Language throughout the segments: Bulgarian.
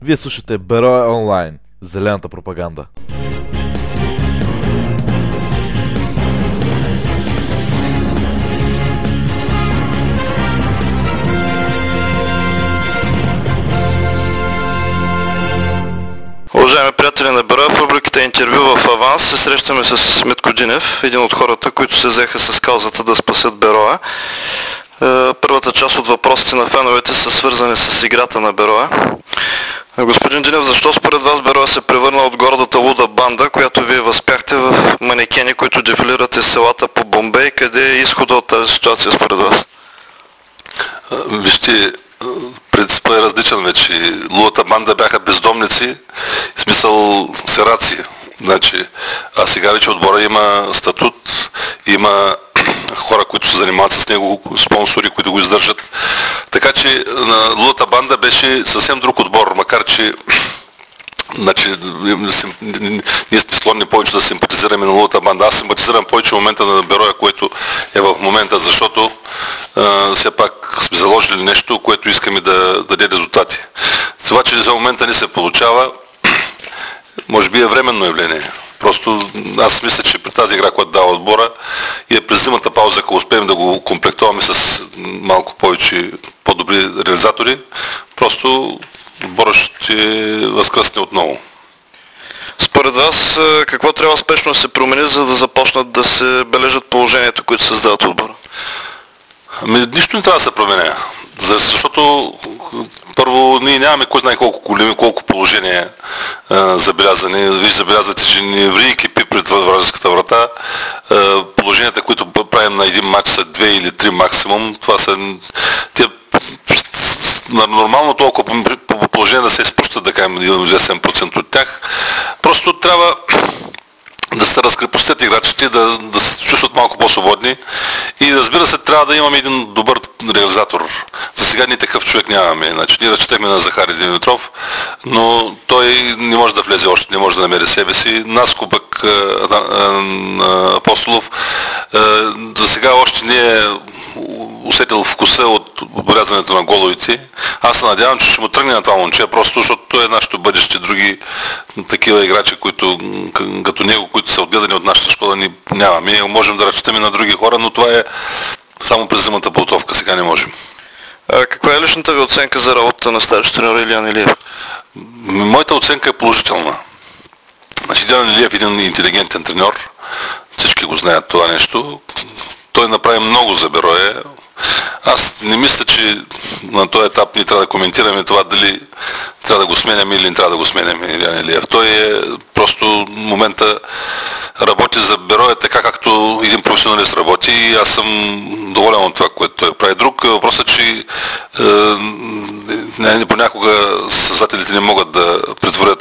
Вие слушате Берое онлайн, зелената пропаганда. Уважаеми приятели на Берое, в рубриката интервю в аванс се срещаме с Митко Динев, един от хората, които се взеха с каузата да спасят Берое. Първата част от въпросите на феновете са свързани с играта на Берое. Господин Динев, защо според вас Берое се превърна от гордата луда банда, която вие възпяхте в манекени, които дефилират из селата по Бомбей? Къде е изхода от тази ситуация според вас? Вижте, принципът е различен вече. Лудата банда бяха бездомници, в смисъл сираци. Значи, а сега вече отбора има статут, има хора, които се занимават с него, спонсори, които го издържат. Така че Лудата банда беше съвсем друг отбор, макар че ние сме склонни повече да симпатизираме на Лудата банда. Аз симпатизирам повече в момента на Берое, което е в момента, защото все пак сме заложили нещо, което искаме да даде резултати. Това, че за момента не се получава, може би е временно явление. Просто аз мисля, че при тази игра, която дава отбора и през зимата пауза, ако успеем да го комплектуваме с малко повече по-добри реализатори, просто отбора ще възкръсне отново. Според вас, какво трябва спешно да се промени, за да започнат да се бележат положението, които създават отбора? Нищо не трябва да се променя, защото първо ние нямаме кой знае колко положения забелязани. Вие забелязвате, че не ври екипи пред вражеската врата. Положенията, които правим на един матч са 2 или 3 максимум. Това са нормално толкова положение да се изпущат, да кажем, 1% от тях. Просто трябва да се разкрепостят играчите, да се чувстват малко по-свободни и разбира се, трябва да имаме един добър реализатор. За сега ние такъв човек нямаме. Значи, ние разчитахме на Захари Димитров, но той не може да влезе още, не може да намери себе си. Наско пък Апостолов за сега още не е усетил вкуса от обрязването на головите. Аз се надявам, че ще му тръгне на това момче, просто защото той е нашето бъдеще. Други такива играчи, които като него, които са отгледани от нашата школа, ни нямаме. Можем да разчитаме на други хора, но това е само през зимната подготовка. Сега не можем. Каква е личната ви оценка за работата на старши треньор Илиян Илиев? Моята оценка е положителна. Значи Илиян Илиев е един интелигентен треньор. Всички го знаят това нещо. Той направи много за Берое. Аз не мисля, че на този етап ние трябва да коментираме това дали трябва да го сменяме или не трябва да го сменяме Илиян Илиев. Той е просто в момента работи за Берое така, както един професионалист работи и аз съм доволен от това, което той прави. Друг въпросът е, че понякога създателите не могат да претворят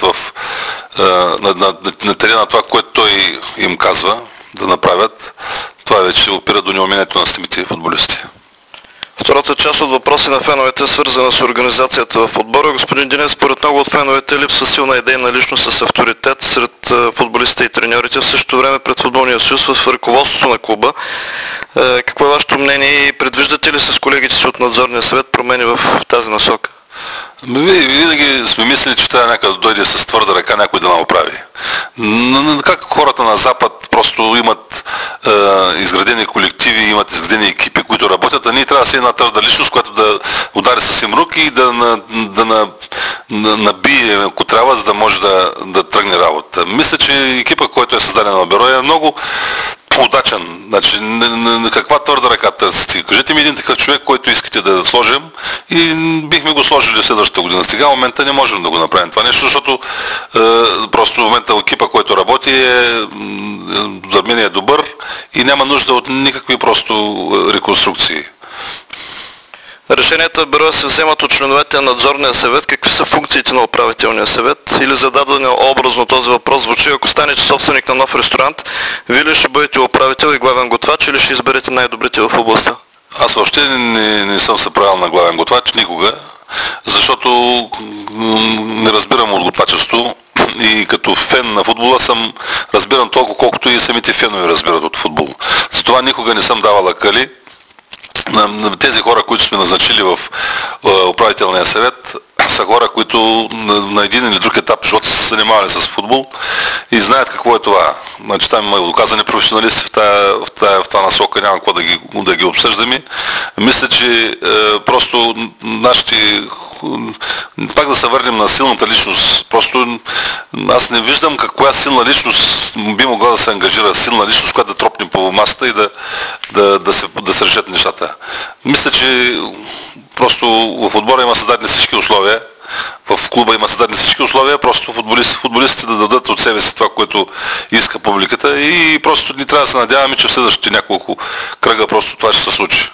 на терена това, което той им казва да направят. Това вече опира до неумението на самите футболисти. Втората част от въпроси на феновете е свързана с организацията в отбора. Господин Динев, според много от феновете липсва силна идейна личност с авторитет сред футболистите и треньорите. В същото време пред Футболния съюз в ръководството на клуба. Какво е вашето мнение и предвиждате ли с колегите си от надзорния съвет промени в тази насока? Винаги сме мислили, че трябва някъде да дойде с твърда ръка някой да направи. Как хората на Запад просто имат изградени колективи, имат изградени екипи, които работят, а ние трябва да си една твърда личност, която да удари с имрук и да набие, ако трябва, за да може да тръгне работа. Мисля, че екипа, който е създаден на Берое, е много удачен. Значи, каква твърда ръка търсите? Кажете ми един такъв човек, който искате да сложим и бихме го сложили в следващата година. Сега в момента не можем да го направим това нещо, защото просто в момента екипа, който работи за мен е добър и няма нужда от никакви просто реконструкции. Решенията в Берое се вземат от членовете на надзорния съвет. Какви са функциите на управителния съвет? Или зададено образно този въпрос звучи: ако станете собственик на нов ресторант, вие ли ще бъдете управител и главен готвач или ще изберете най-добрите в областта? Аз въобще не съм се правил на главен готвач никога, защото не разбирам от готвачество и като фен на футбола разбирам толкова, колкото и самите фенове разбират от футбол. Затова никога не съм давал акъли на тези хора, които сме назначили в управителния съвет, са хора, които на един или друг етап живота са се занимавали с футбол и знаят какво е това. Значи там има доказани професионалисти в това насока, няма какво да ги обсъждаме. Мисля, че просто нашите... Пак да се върнем на силната личност. Просто аз не виждам каква силна личност би могла да се ангажира. Силна личност, която да тропне по масата и да се решат нещата. Мисля, че просто в отбора има създадени всички условия, в клуба има създадени всички условия, просто футболистите да дадат от себе си това, което иска публиката и просто ни трябва да се надяваме, че в следващите няколко кръга просто това ще се случи.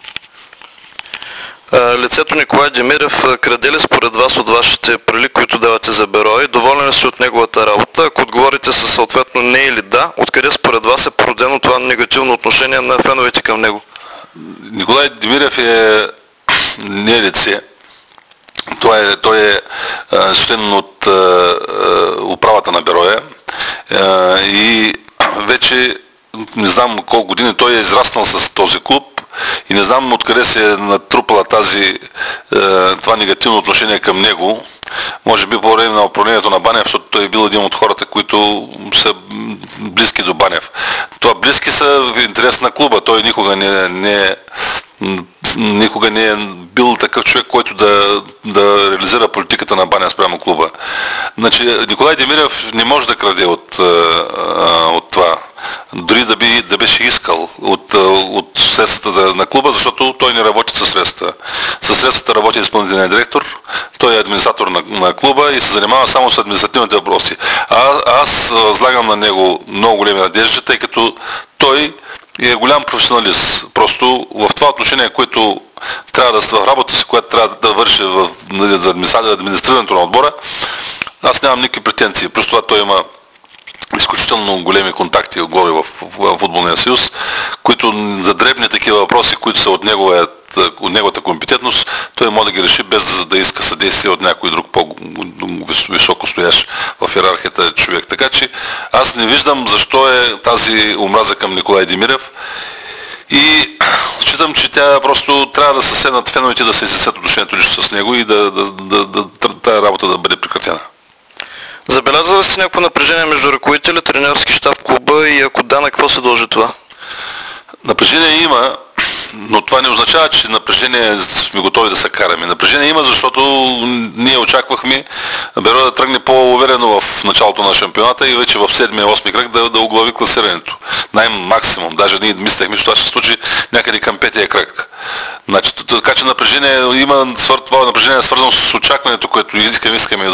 Лицето Николай Демирев краде ли според вас от вашите пари, които давате за Берое? Доволен ли сте от неговата работа? Ако отговорите със съответно не или да, откъде според вас е породено това негативно отношение на феновете към него? Николай Демирев не е лице. Той е член от управата на Берое и вече не знам колко години той е израснал с този клуб и не знам откъде се е натрупала това негативно отношение към него. Може би по време на управлението на Банев, защото той е бил един от хората, които са близки до Банев. Това близки са в интерес на клуба. Той никога не е бил такъв човек, който да реализира политиката на Банев спрямо клуба. Значи, Николай Демирев не може да краде от това. Дори да беше искал от средствата на клуба, защото той не работи със средствата. Със средствата работи изпълнителният директор, той е администратор на клуба и се занимава само с административните въпроси. Аз възлагам на него много големи надежди, тъй като той е голям професионалист. Просто в това отношение, което трябва да в работа си, която трябва да върши за администрирането на отбора, аз нямам никакви претенции. Просто това той има изключително големи контакти отгоре в футболния съюз, които за дребни такива въпроси, които са от неговата компетентност, той може да ги реши без да иска съдействие от някой друг по-високо стоящ в иерархията човек. Така че аз не виждам защо е тази омраза към Николай Демирев и считам, че тя просто трябва да се седнат феновете да се изяснят отношението лично с него и тази работа да бъде прекратена. Забелязва ли сте някакво напрежение между ръководителя, тренерски щаб в клуба и ако да, на какво се дължи това? Напрежение има, но това не означава, че напрежение сме готови да се караме. Напрежение има, защото ние очаквахме Берое да тръгне по-уверено в началото на шампионата и вече в 7-8 кръг да оглави класирането. Най-максимум. Даже ние мислехме, че това ще се случи някъде към 5-я кръг. Значи, така че напрежение има, това напрежение е свързано с очакването, което искаме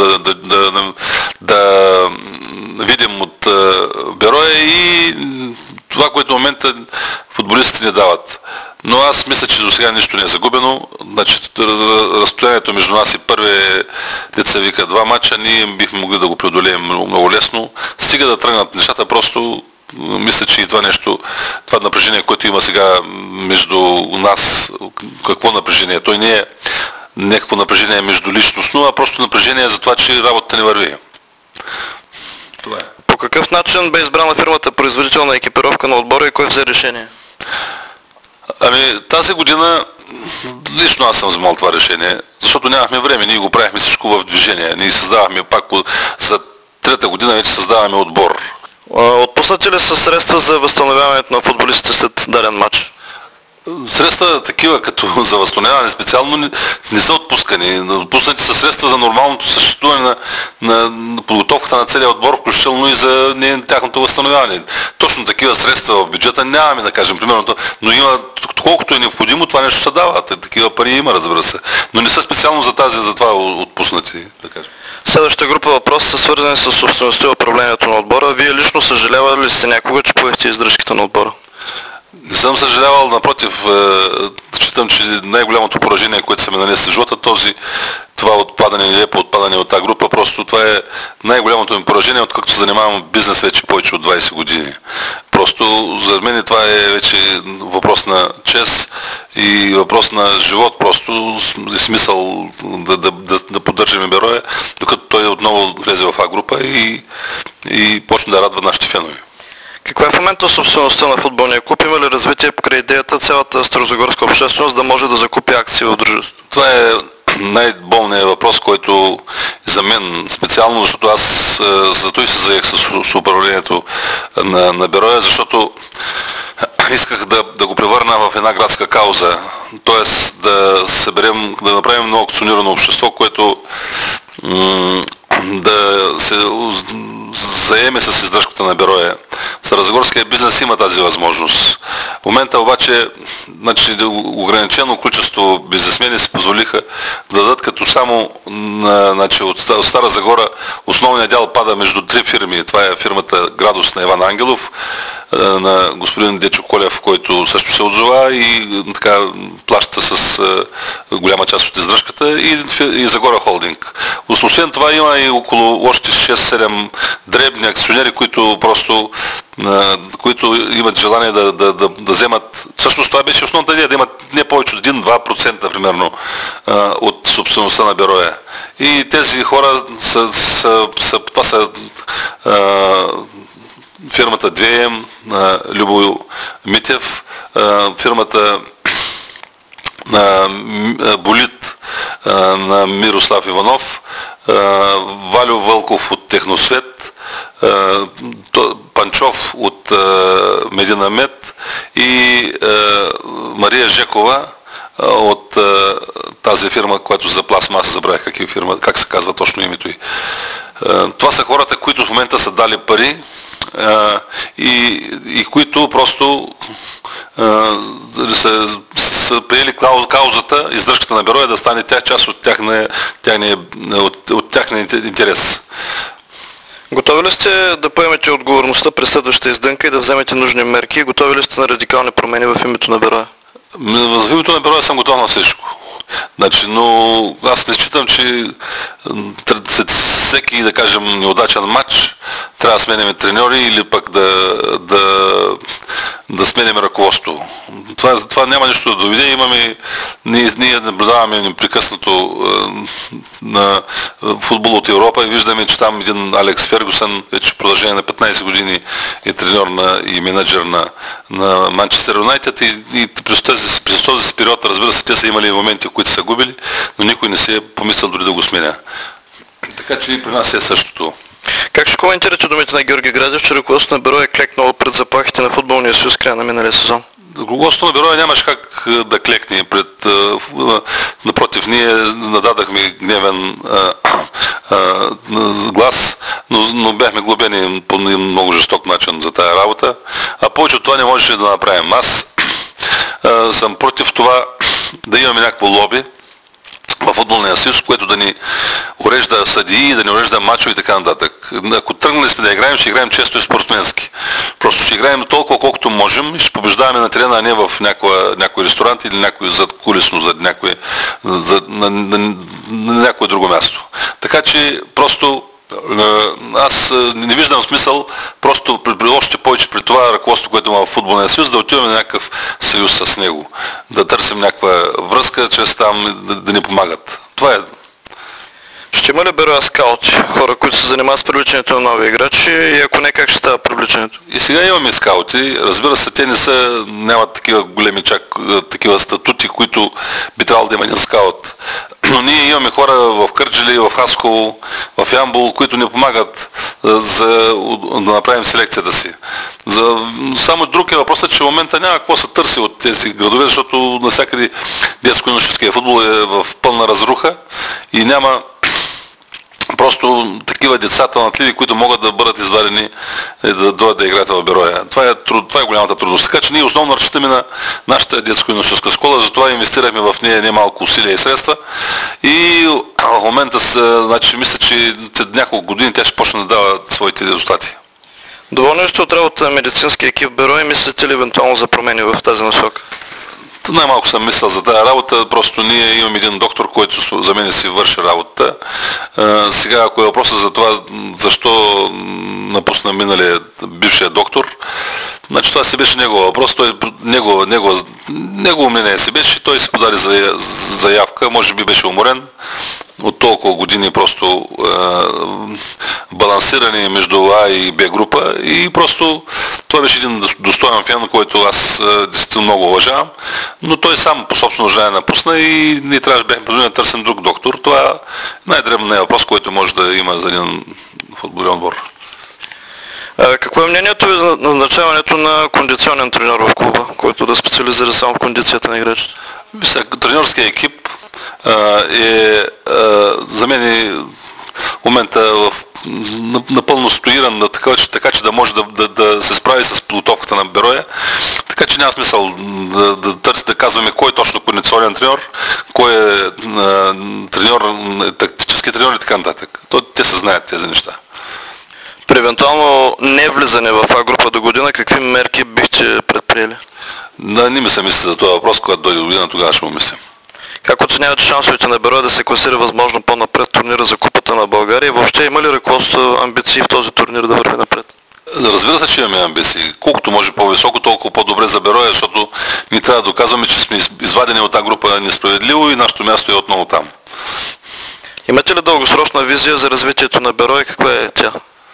да видим от Берое и това, което в момента футболистите не дават. Но аз мисля, че до сега нищо не е загубено. Значи, разстоянието между нас и първия деца вика 2 мача, ние бихме могли да го преодолеем много лесно. Стига да тръгнат нещата, просто мисля, че и това напрежение, което има сега между нас, какво напрежение? Той не е някакво напрежение между личностно, а просто напрежение за това, че работата не върви. Това е. По какъв начин бе избрана фирмата производител на екипировка на отбора и кой взе решение? Ами тази година лично аз съм вземал това решение, защото нямахме време, ние го правихме всичко в движение. Ние създавахме пак за 3-та година вече създаваме отбор. Отпуснати ли са средства за възстановяването на футболистите след даден матч? Средства такива като за възстановяване специално не са отпускани. Отпуснати са средства за нормалното съществуване на подготовката на целия отбор, включително и за тяхното възстановяване. Точно такива средства в бюджета нямаме, да кажем, примерно, но има, колкото е необходимо, това нещо се дава. Такива пари има, разбира се. Но не са специално за това отпуснати, да кажем. Следващата група въпроси са свързани с собствеността и управлението на отбора. Вие лично съжалявали ли сте някога, че поехте издръжката на отбора? Не съм съжалявал, напротив, считам, че най-голямото поражение, което са ми нанесли в живота, това отпадане или по отпадане от тази група, просто това е най-голямото ми поражение, откакто се занимавам бизнес вече повече от 20 години. Просто за мен това е вече въпрос на чест и въпрос на живот, просто е смисъл да поддържаме Берое, докато той отново влезе в А група и почне да радва нашите фенове. Каква е в момента собствеността на футболния клуб? Има ли развитие покрай идеята цялата старозагорска общественост да може да закупи акции в дружеството? Това е най-болният въпрос, който за мен специално, защото аз зато и се заех с управлението на Бероя, защото исках да го превърна в една градска кауза, т.е. да съберем, да направим едно акционирано общество, което да се заеме с издръжката на Бероя. Старозагорския бизнес има тази възможност. В момента обаче ограничено количество бизнесмени се позволиха да дадат, като само от Стара Загора основният дял пада между три фирми. Това е фирмата Градус на Иван Ангелов, на господин Дечо Колев, който също се отзова и така плаща с голяма част от издръжката, и Загора Холдинг. Освен това има и около още 6-7 дребни акционери, които имат желание да вземат. Всъщност това беше основната идея, да имат не повече от 1-2% примерно от собствеността на Бероя. И тези хора това са фирмата 2М на Любо Митев, фирмата Болит на Мирослав Иванов, Валю Вълков от Техносвет, Панчов от Медина Мед и Мария Жекова от тази фирма, която за пластмаса, забравях как се казва точно името й. Това са хората, които в момента са дали пари и които просто са приели каузата, издръжката на Бероя да стане част от тяхния интерес. Готови ли сте да поемете отговорността през следващата издънка и да вземете нужни мерки? Готови ли сте на радикални промени в името на Бероя? В името на Бероя съм готов на всичко. Но аз не считам, че след всеки, да кажем, неудачен матч трябва да сменяме треньори или пък да сменяме ръководство. Това няма нищо да доведе. Ние наблюдаваме непрекъснато на футбол от Европа и виждаме, че там един Алекс Фергюсън вече в продължение на 15 години е треньор и менеджер на Манчестър Юнайтед и през този период, разбира се, те са имали моменти, които са губили, но никой не се е помислил дори да го сменя. Така че и при нас е същото. Как ще коментирате думите на Георги Градев, че ръководството на Бероя е клекнало пред заплахите на футболния съюз края на миналия сезон? Ръководството на Бероя нямаше как да клекне напротив, ние нададахме гневен глас, но бяхме глобени по много жесток начин за тая работа, а повече от това не можеше да направим. Аз съм против това да имаме някакво лоби във футболния съюз, което да ни урежда съдии, да ни урежда мачове и така нататък. Ако тръгнали сме да играем, ще играем често и спортсменски. Просто ще играем толкова колкото можем и ще побеждаваме на терена, а не в някой ресторант или някой задкулисно на някое друго място. Така че просто аз не виждам смисъл просто още повече при това ръководство, което има в футболния съюз, да отиваме на някакъв съюз с него, да търсим някаква връзка, чрез там да ни помагат. Това е. Ще има ли Бероя скаути, хора, които се занимават с привличането на нови играчи и ако не, как ще става привличането? И сега имаме скаути, разбира се, те нямат такива големи такива статути, които би трябвало да има един скаут. Но ние имаме хора в Кърджали, в Хасково, в Ямбол, които ни помагат да направим селекцията си. Само друг е въпросът, че в момента няма какво се търси от тези градове, защото навсякъде детско-юношеския футбол е в пълна разруха и няма просто такива деца талантливи, които могат да бъдат извадени и да дойдат да играят в Бероя. Това е голямата трудност. Така че ние основно разчитаме на нашата детско-юношеска школа, затова инвестирахме в нея немалко усилия и средства. И в момента мисля, че след няколко години тя ще почне да дава своите резултати. Доволни сте от работа на медицинския екип в Бероя и мислите ли евентуално за промени в тази насока? Най-малко съм мислил за тази работа, просто ние имаме един доктор, който за мен си върши работа. Сега, ако е въпросът за това, защо напусна миналия бившия доктор, значи това си беше негова въпрос, негово мнение си беше, той си подаде заявка, може би беше уморен от толкова години просто балансиране между А и Б група и просто Това беше един достоен фен, който аз действително много уважавам, но той сам по собствено желание напусна и ние бяхме да търсим друг доктор. Това е най-дребният въпрос, който може да има за един футболен отбор. Какво е мнението ви за назначаването на кондиционен треньор в клуба, който да специализира само в кондицията на играчите? Треньорският екип за мен в момента напълно стоиран, така че да може да се справи с подготовката на Берое. Така че няма смисъл да казваме кой е точно кондиционен треньор, кой е треньор, тактически треньор и така нататък. Те се знаят тези неща. При евентуално не влизане в А група до година, какви мерки бихте предприели? Не ми се мисли за този въпрос, когато дойде година, тогава ще му мислим. Как оценявате шансовете на Берое да се класира възможно по-напред турнира за Купата на България и въобще има ли ръководство амбиции в този турнир да върви напред? Разбира се, че имаме амбиции. Колкото може по-високо, толкова по-добре за Берое, защото ние трябва да доказваме, че сме извадени от тази група несправедливо и нашето място е отново там. Имате ли дългосрочна визия за развитието на Берое и каква е тя?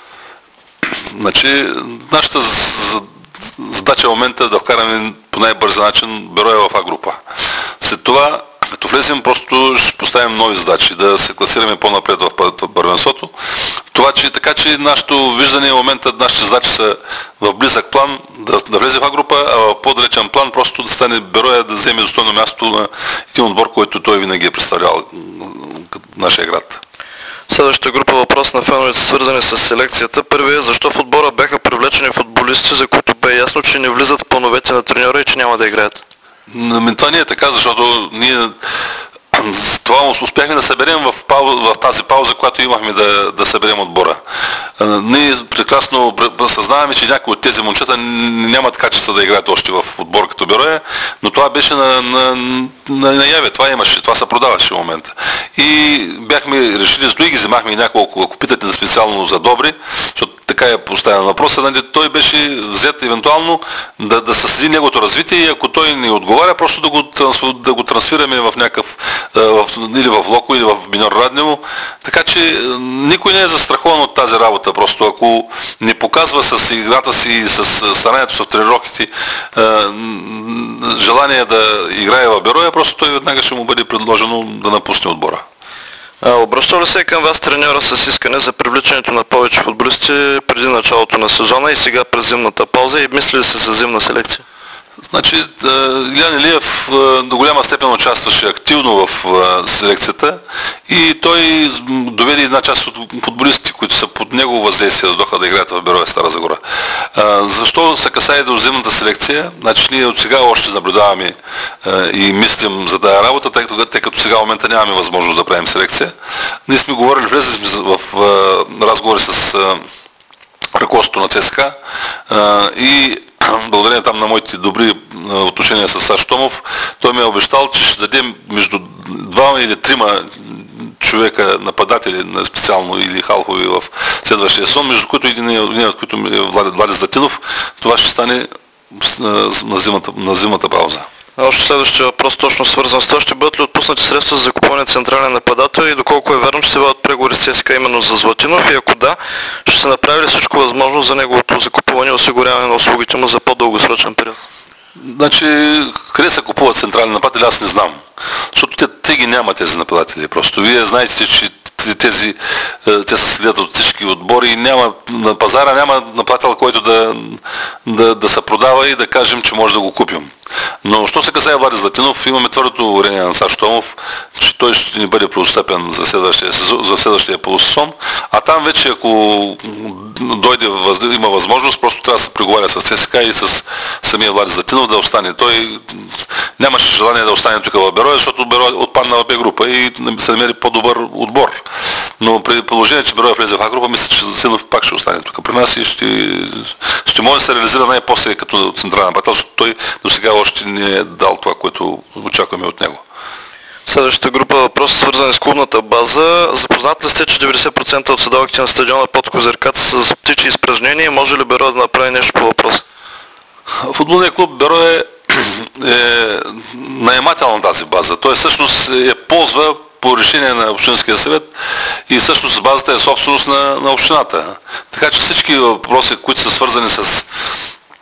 Значи, нашата задача в момента е да вкараме по най-бърз начин Берое в А група. След това, като влезем, просто ще поставим нови задачи, да се класираме по-напред в първенството. Това, че така че нашето виждане в момента, нашите задачи са в близък план да влезе в А група, а в по-далечен план просто да стане Берое, да вземе достойно място на един отбор, който той винаги е представлял нашия град. Следващата група въпрос на феновете, свързани с селекцията. Първият е защо в отбора бяха привлечени футболисти, за които бе ясно, че не влизат в плановете на треньора и че няма да играят? Това не е така, защото ние това успяхме да съберем в тази пауза, която имахме да съберем отбора. Ние прекрасно съзнаваме, че някои от тези момчета нямат качество да играят още в отбор като Берое, но това беше наяве, това имаше, това се продаваше в момента. И бяхме решили, с други вземахме и няколко, ако питате специално за добри, защото така е поставен въпроса, той беше взет евентуално да съседи неговото развитие и ако той не отговаря, просто да го трансфираме в някакъв или в Локо, или в Миньор Раднево. Така че никой не е застрахован от тази работа. Просто ако не показва с играта си и с старанието в тренировките желание да играе в Берое, просто той веднага ще му бъде предложено да напусне отбора. Обръща ли се към вас треньора с искане за привличането на повече футболисти преди началото на сезона и сега през зимната пауза и мисли ли се за зимна селекция? Значи, Илиян Илиев до голяма степен участваше активно в селекцията и той доведе една част от футболистите, които са под негово въздействие, да дойдоха да играят в Берое Стара Загора. Защо се касае до зимната селекция? Значи ние от сега още наблюдаваме и мислим за тази работа, тъй като сега в момента нямаме възможност да правим селекция. Ние сме говорили, влезли сме в разговори с ръководството на ЦСКА и благодарение там на моите добри отношения с Саш Томов, той ми е обещал, че ще дадем между 2 или 3 човека нападатели, специално или халфови в следващия сезон, между които един от които е Влади Златинов. Това ще стане на зимната пауза. Още следващия въпрос, точно свързан с това, ще бъдат ли отпуснати средства за закупване централен нападател и доколко е верно, че се водят преговори с ЦСКА именно за Златинов и ако да, ще се направи ли всичко възможно за неговото закупуване и осигуряване на услугите му за по-дългосрочен период? Значи, къде се купуват централни нападатели, аз не знам. Защото те ги няма тези нападатели. Просто вие знаете, че те се следят от всички отбори и на пазара няма нападател, който да се продава и да кажем, че може да го купим. Но, що се касае Влади Златинов, имаме твърдото уверение на Саш Томов, че той ще ни бъде преотстъпен за следващия полусезон. А там вече, ако дойде, има възможност, просто трябва да се преговаря с ЦСКА и с самия Влади Златинов да остане. Той нямаше желание да остане тук в Берое, защото Берое отпадна в Б група и се намери по-добър отбор. Но при положение, че Берое влезе в А група, мисля, че Златинов пак ще остане тук при нас и ще може да се реализира най-после като централен нападател, защото той до сега още не е дал това, което очакваме от него. Следващата група въпроси, свързани с клубната база. Запознат ли сте, че 90% от седалките на стадиона под Козирката са с птичи изпражнения? Може ли Берое да направи нещо по въпроса? Футболният клуб Берое е наемател на тази база. Той всъщност ползва по решение на Общинския съвет и всъщност базата е собственост на общината. Така че всички въпроси, които са свързани с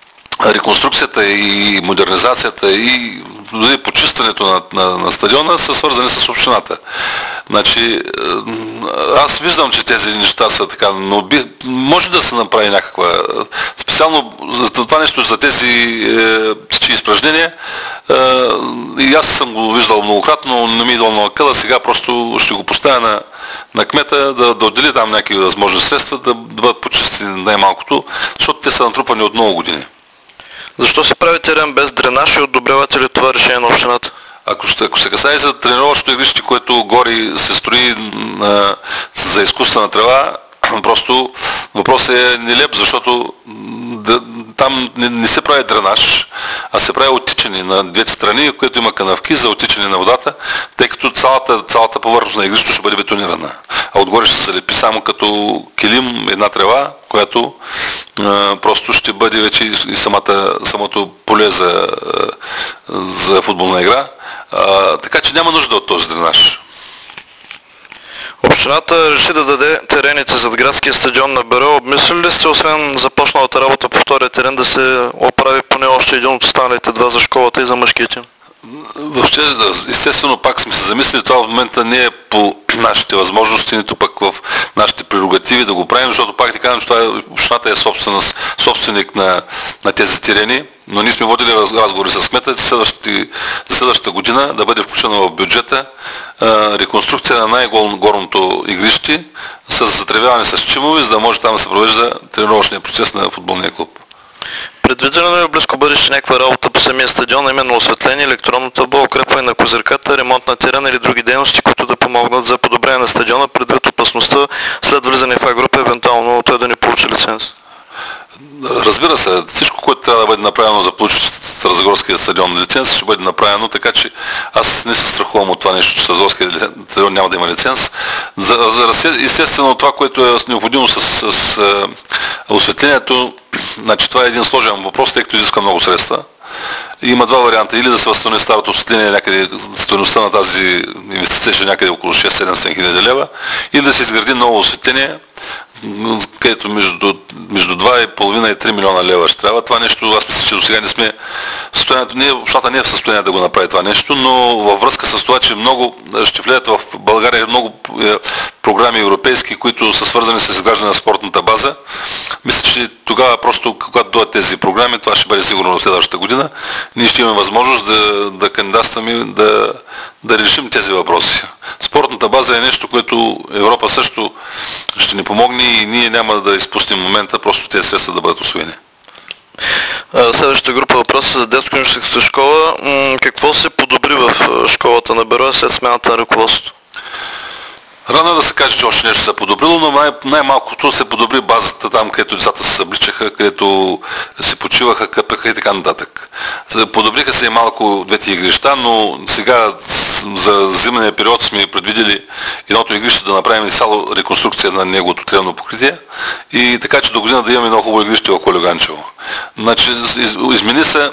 реконструкцията и модернизацията и дори почистването на стадиона са свързани с общината. Значи, аз виждам, че тези неща са така, но може да се направи някаква, специално за това нещо, за тези изпражнения, и аз съм го виждал многократно, не ми е идвал на акъла, сега просто ще го поставя на кмета да отдели там някакви възможни средства, да бъдат почистени най-малкото, защото те са натрупани от много години. Защо се прави терен без дренаж и одобрявате ли това решение на общината? Ако се касае за тренировъчното игрище, което гори се строи за изкуствена трева, просто въпросът е нелеп, защото там не се прави дренаж, а се прави оттичане на двете страни, което има канавки за оттичане на водата, тъй като цялата повърхност на игрището ще бъде бетонирана. А отгоре ще се залепи само като килим една трева, която просто ще бъде вече и самото поле за футболна игра. Така че няма нужда от този дренаж. Общината реши да даде терените зад градския стадион на Берое. Обмислили ли сте, освен започналата работа по втория терен, да се оправи поне още един от останалите два за школата и за мъжките? Въобще, естествено, пак сме се замислили, това в момента не е по нашите възможности, нито пък в нашите прерогативи да го правим, защото пак ти казвам, че общината е собственик на тези терени, но ние сме водили разговори с кмета за следващата година да бъде включено в бюджета реконструкция на най-горното игрище с затревяване с чимове, за да може там да се провежда тренировъчния процес на футболния клуб. Предвидено ли в близко бъдеще някаква работа по самия стадион, именно осветление, електронно табло, укрепване на козирката, ремонт на терена или други дейности, които да помогнат за подобрение на стадиона, предвид опасността след влизане в А-група, евентуално той да не получи лиценз? Разбира се, всичко, което трябва да бъде направено за получи Старозагорския стадион лиценз, ще бъде направено, така че аз не се страхувам от това нещо, че Старозагорския стадион няма да има лиценз. Естествено, това, което е необходимо с осветлението, значи това е един сложен въпрос, тъй като изиска много средства. Има два варианта. Или да се възстанови старото осветление, някъде стойността на тази инвестиция ще някъде около 6-700 хиляди лева, или да се изгради ново осветление, където между 2,5 и 3 милиона лева ще трябва. Това нещо, аз мисля, че до сега не сме в състоянието, общата не е в състояние да го направи това нещо, но във връзка с това, че ще влияят в България много програми европейски, които са свързани с изграждане на спортната база. Мисля, че тогава просто, когато дойдат тези програми, това ще бъде сигурно в следващата година, ние ще имаме възможност да кандидатстваме, да решим тези въпроси. Спортната база е нещо, което Европа също ще ни помогне и ние няма да изпуснем момента просто тези средства да бъдат усвоени. Следващата група въпроса за детско-юношеската школа. Какво се подобри в школата на Берое след смяната на ръководството? Рано е да се каже, че още нещо се е подобрило, но най-малкото се подобри базата там, където децата се събличаха, където се почиваха, къпеха и така нататък. Подобриха се и малко двете игрища, но сега за зимния период сме предвидели едното игрище да направим изцяло реконструкция на неговото тревно покритие и така, че до година да имаме много хубаво игрище в Колюганчево. Значи, измени се.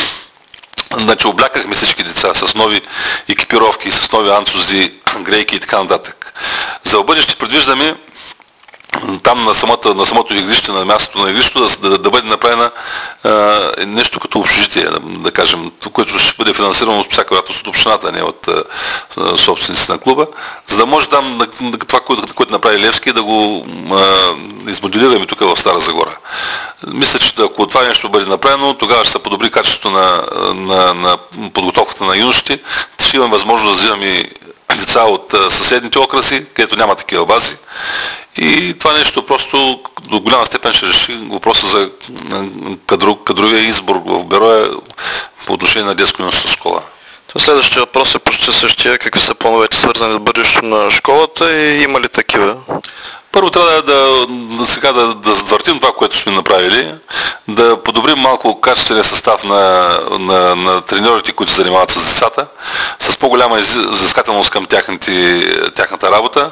Значи облякахме всички деца с нови екипировки, с нови анцузи, грейки и така нататък. За бъдеще предвиждаме там на самото игрище, на мястото на игрището да бъде направена нещо като общежитие, да кажем, което ще бъде финансирано от всяка вероятност от общината, не от собствениците на клуба, за да може там това, което направи Левски, да го измоделираме тук в Стара Загора. Мисля, че ако това нещо бъде направено, тогава ще се подобри качеството на подготовката на юношите, ще имаме възможност да взимаме деца от съседните окръси, където няма такива бази. И това нещо просто до голяма степен ще реши въпроса за кадровия избор в Берое по отношение на детско-юношеската школа. Следващия въпрос е почти същия. Какви са плановете свързани с бъдещето на школата и има ли такива? Първо трябва да завъртим това, което сме направили, да подобрим малко качествения състав на треньорите, които се занимават с децата, с по-голяма изискателност към тяхната работа.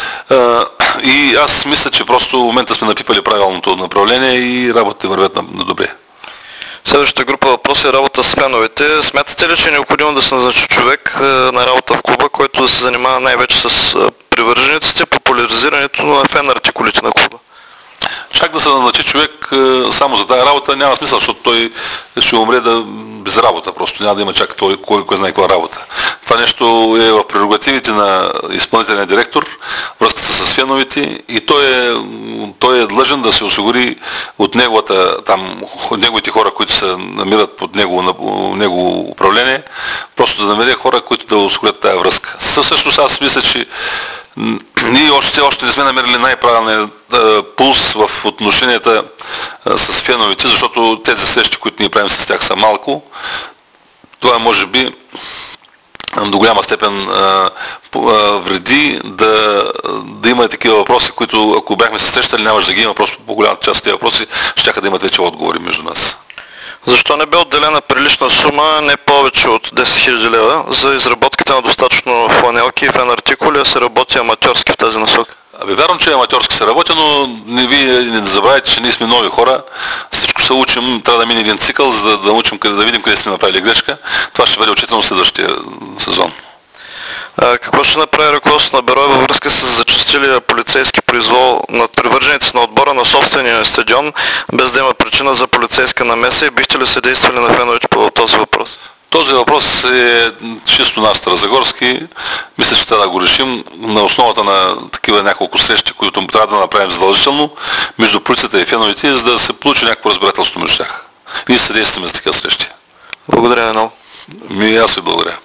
И аз мисля, че просто в момента сме напипали правилното направление и работите вървят на добре. Следващата група въпроси е работа с феновете. Смятате ли, че е необходимо да се назначи човек на работа в клуба, който да се занимава най-вече с привържениците, популяризирането на фен артикулите на клуба? Чак да се назначи човек само за тази работа няма смисъл, защото той ще умре без работа, просто няма да има чак кой знае каква работа. Това нещо е в прерогативите на изпълнителния директор, връзката с феновете и той е длъжен да се осигури от неговите хора, които се намират под него управление, просто да намере хора, които да осигурят тази връзка. Всъщност аз мисля, че ние още не сме намерили най-правилния пулс в отношенията с феновете, защото тези срещи, които ние правим с тях са малко. Това може би до голяма степен вреди да има такива въпроси, които ако бяхме се срещали, нямаше да ги има, просто по голямата част от тези въпроси щяха да имат вече отговори между нас. Защо не бе отделена прилична сума, не повече от 10 000 лева, за изработката на достатъчно фланелки и фен артикули, а се работи аматьорски в тази насока? Вярвам, че аматьорски се работи, но вие не забравяйте, че ние сме нови хора. Всичко се учим, трябва да мине един цикъл, за да учим, да видим къде сме направили грешка. Това ще бъде отчетено в следващия сезон. Какво ще направи ръководството на бюро във връзка с зачестилия полицейски произвол над привържениците на отбора на собствения стадион, без да има причина за полицейска намеса, и бихте ли се действали на феновете по този въпрос? Този въпрос е чисто на Старозагорски. Мисля, че трябва да го решим на основата на такива няколко срещи, които трябва да направим задължително между полицията и феновете, за да се получи някакво разбирателство между тях. Ние се действаме за такива срещи. Благодаря много. Аз ви благодаря.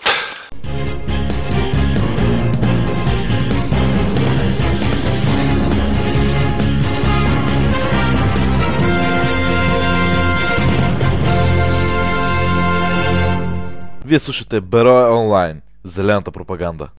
Вие слушате Берое онлайн, зелената пропаганда.